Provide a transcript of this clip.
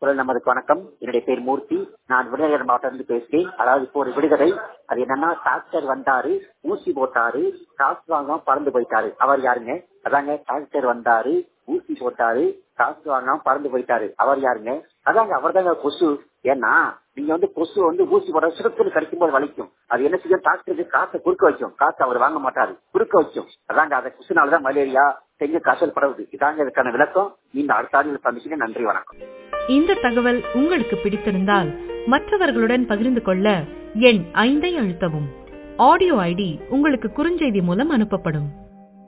குரல் நமதுக்கு வணக்கம். என்னுடைய பேர் மூர்த்தி. நான் விருதுநகர் மாவட்டத்திலிருந்து பேசுகிறேன். அதாவது இப்போ ஒரு விடுகதை. அது என்னன்னா, டாக்டர் வந்தாரு, ஊசி போட்டாரு, காசு வாங்காம பறந்து போயிட்டாரு. அவர் யாருங்க? அதாங்க, டாக்டர் வந்தாரு, ஊசி போட்டாரு, காசு வாங்காம பறந்து போயிட்டாரு. அவர் யாருங்க? அதாங்க, அவர் தாங்க கொசு. ஏன்னா நீங்க கொசு ஊசி போட சுருக்குன்னு கடிக்கும் போது வலிக்கும். அது என்ன செய்யும்? டாக்டருக்கு காசை குறுக்க வைக்கும். காசு அவர் வாங்க மாட்டாரு, குறுக்க வைக்கும். அதாங்க, அந்த கொசுனாலதான் மலேரியா, டெங்கு காய்ச்சல் பரவுது. இதாங்க இதுக்கான விளக்கம். இந்த அடுத்த ஆடியில் சந்திச்சுங்க. நன்றி, வணக்கம். இந்த தகவல் உங்களுக்கு பிடித்திருந்தால் மற்றவர்களுடன் பகிர்ந்து கொள்ள எண் 5 அழுத்தவும். ஆடியோ ஐடி உங்களுக்கு குறுஞ்செய்தி மூலம் அனுப்பப்படும்.